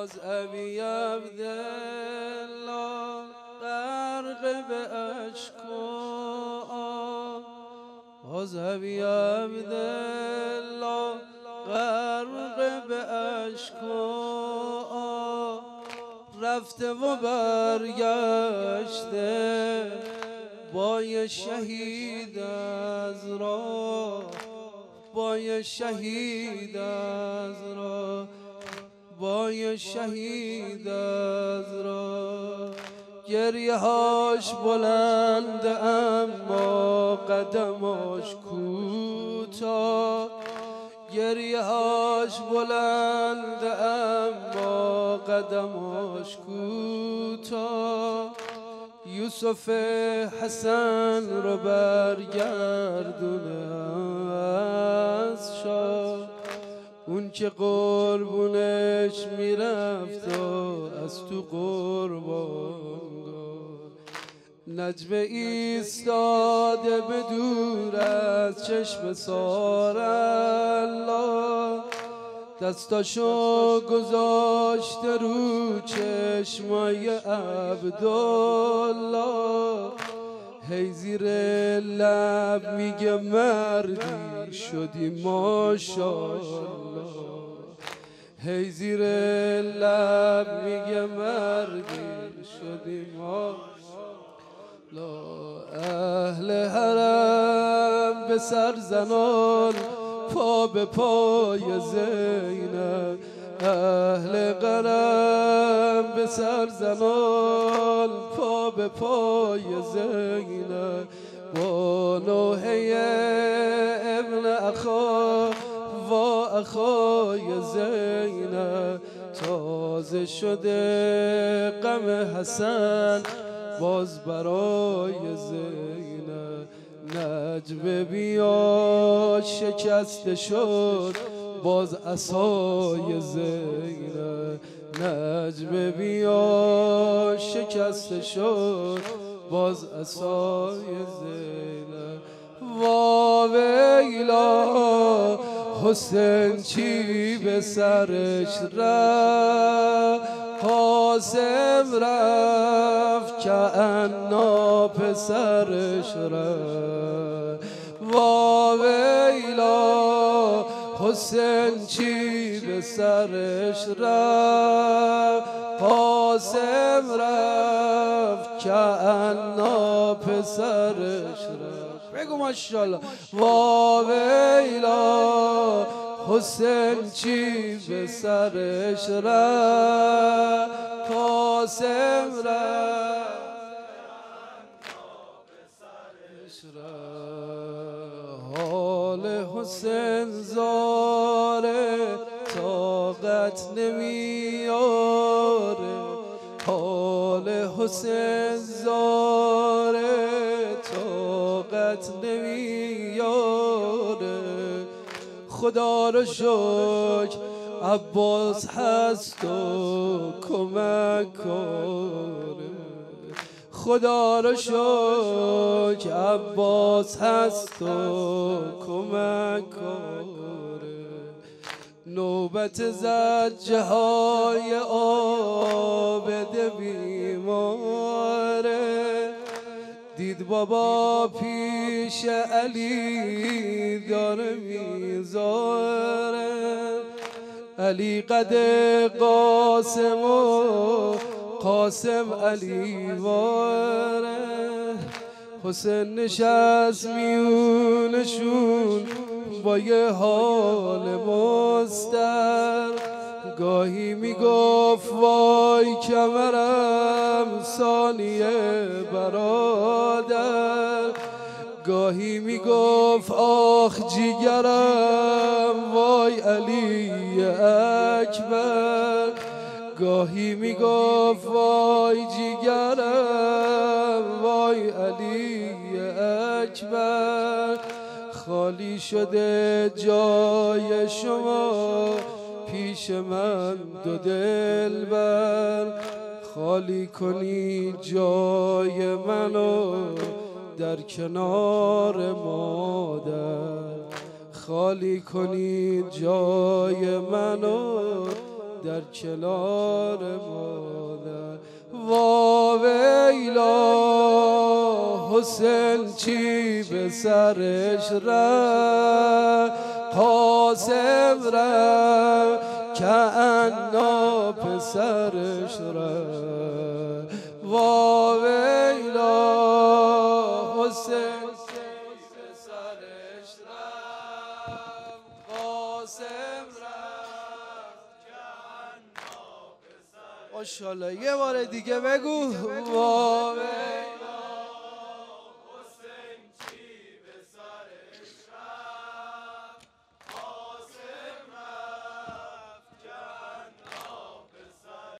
باز ابی عبدالله غرق به اشک و آه، باز ابی عبدالله غرق به اشک و آه، رفته و برگشته با یه شهید از راه، با یه شهید از راه، با یه شهید از راه. گریه هاش بلند اما قدماش کوتاه، گریه هاش بلند اما قدماش کوتاه. یوسف حسن رو برگردونه از شاه، اون که قربونش میرفت و از تو قربانگاه. نجم ایستاده به دور از چشم سارالله، دستاشو گذاشته رو چشمای عبدالله. هی زیر لب میگه مردی شدی ماشالله، هی زیر لب میگه مردی شدی ماشالله. اهل حرم به سر زنان پا به پای زینب، اهل قلم به سر زنان پا به پای زینب. با نوحه ابن اخا و اخای زینب، تازه شده غم حسن باز برای زینب. نجم بیا شکسته شد باز عصای زینب، نجم بیا شکسته شد باز عصای زینب. واویلا حسین چی به سرش رفت، قاسم رفت که انا پسرش رفت. واویلا حسین چی به سرش رفت، قاسم رفت که انا پسرش رفت. بگو ماشاءالله. واویلا حسین چی به سرش رفت، قاسم رفت حال حسین زاره طاقت نمیاره، حال حسین زاره طاقت نمیاره. خدا رو شکر عباس هست و کمک کنه، خدا رو شکر عباس هست و کمک کنه. نوبت زجه های عابد بیماره، دید بابا پیش علی داره میذاره. علی قد قاسم و قاسم علی واره. حسین نشست میونشون با یه حال مستر، گاهی میگفت وای کمرم ثانیه برادر، گاهی میگفت آخ جیگرم وای علی اکبر، گاهی میگفت وای جیگرم وای علی اکبر. خالی شده جای شما پیش من دو دلبر، خالی کنی جای منو در کنار مادر، خالی کنی جای منو در کنار مادر. وا ویلا حسین چی به سرش رفت، قاسم رفت که انا پسرش رفت. وا ویلا حسین به سرش رفت، قاسم رفت که انا پسرش رفت. ماشاءالله یه بار دیگه بگو. وا